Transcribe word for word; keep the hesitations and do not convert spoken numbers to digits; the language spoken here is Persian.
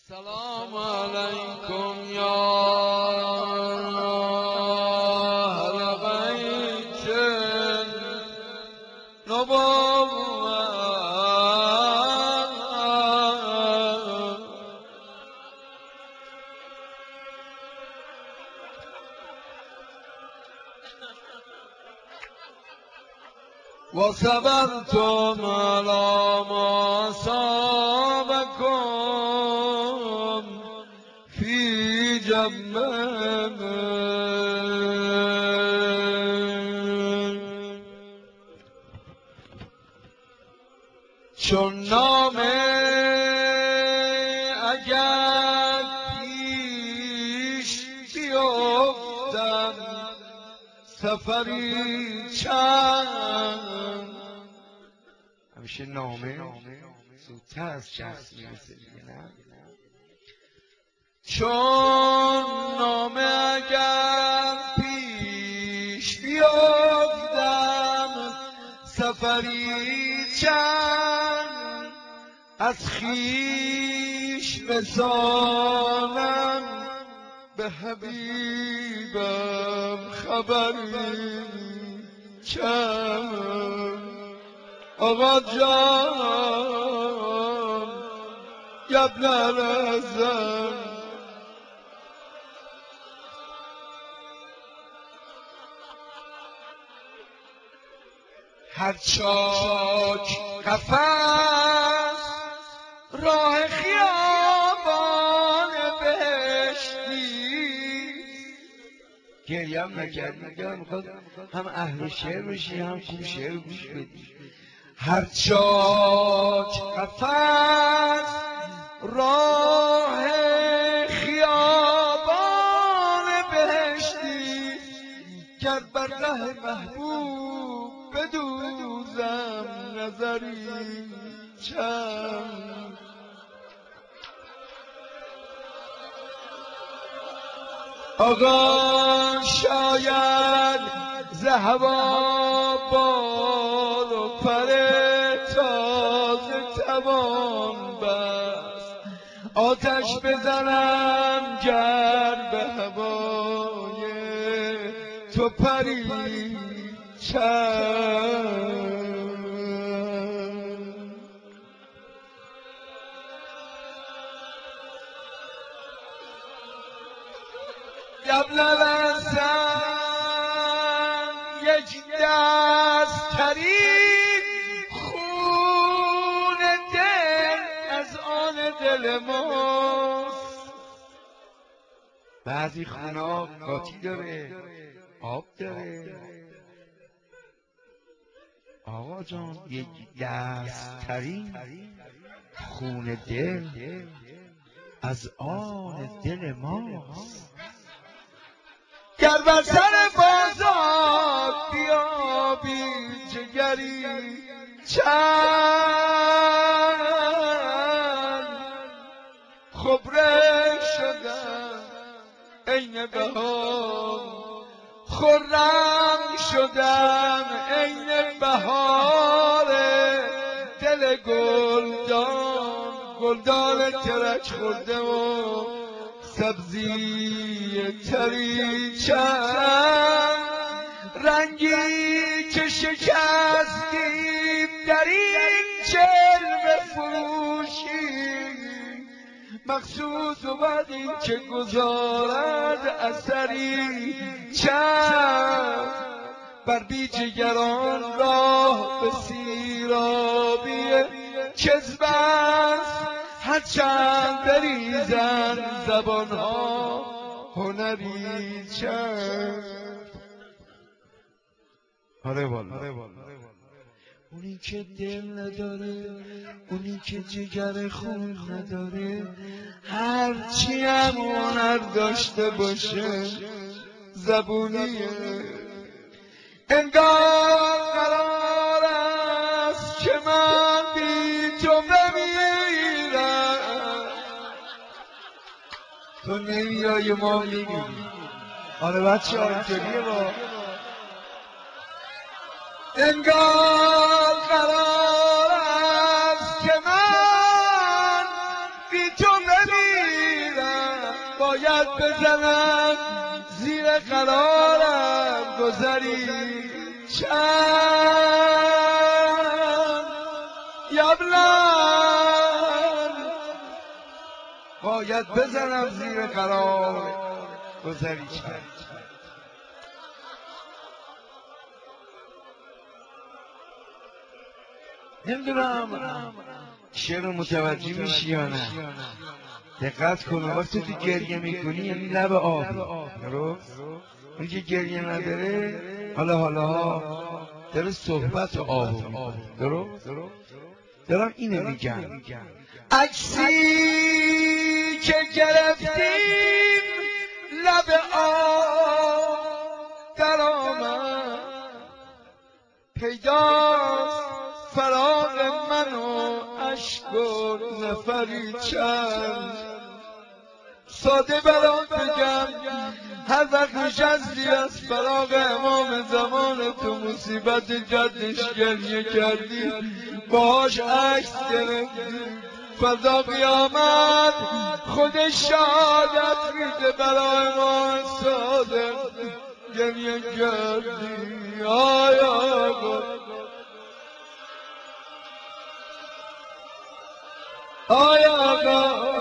السلام علیکم یا اهل بیت النبوة وصبرتم على ما أصابكم في جنة چون نامه اگر پیش بیفتم سفری چند همیشه نامه زودتر از شخص میرسه دیگه نه چون نامه اگر پیش بیفتم سفری چند از خویش رسانم به حبیبم خبری چند آقا جان یبن الحسن هر چاک قفس راه خیابان بهشتی گریم نکردی دارم میخواد هم اهل شعر بشی هم خوب شعر گوش بدی هر چاک قفس راه خیابان بهشتی گر بر ره محبوب بدوزم نظری چند آقا شاید ز هوا بال و پر تازه توان بست آتش بزنم گر به هوای تو پری چند یبن الحسن یک دست ترین خون دل از آن دل ماست بعضی خونها قاطی داره آب داره آقا جان یک دست ترین خون دل از آن دل ماست گر بر سر بازار بیابی جگری چند خبره شدم عین بهار خرم شدم عین بهار دل گلدان گلدان ترک خورده و سبزی تری چند رنگی که شکستیم در این جلوه فروشی مخصوص بود این که گذارد اثری چند بر بیجگران راه به سیرابی کذب است هرچند بریزن زبانها هنری چند آره والا اونی که دل نداره اونی که جگر خون نداره هرچی هم هنر داشته باشه زبونیه انگار قرار است که من بی تو بمیرم تو نمیای ما میمیریم آره بچه ها اینطوریه با انگار قرار است که من بی تو بمیرم باید بزنم زیر قرارم گذری چند یبلن باید بزنم زیر قرار گذری چند. نمیدونم شعر متوجه میشی یا نه؟ دقت کن وقتی تو گریه میکنی یعنی لب آب درست؟ اون که گریه نداره حالا حالا ها داره صحبت آب درست؟ دارم اینو میگم عکسی که گرفتیم لب آب در آمد پیداست فراق من و اشک و نفری چند ساده برات بگم هر وقت نشستی از فراق امام زمان تو مصیبت جدش گریه کردی باهاش عکس گرفتی فردا قیامت خودش شهادت میده برای امام صادق گریه کردی آی آقا آی آقا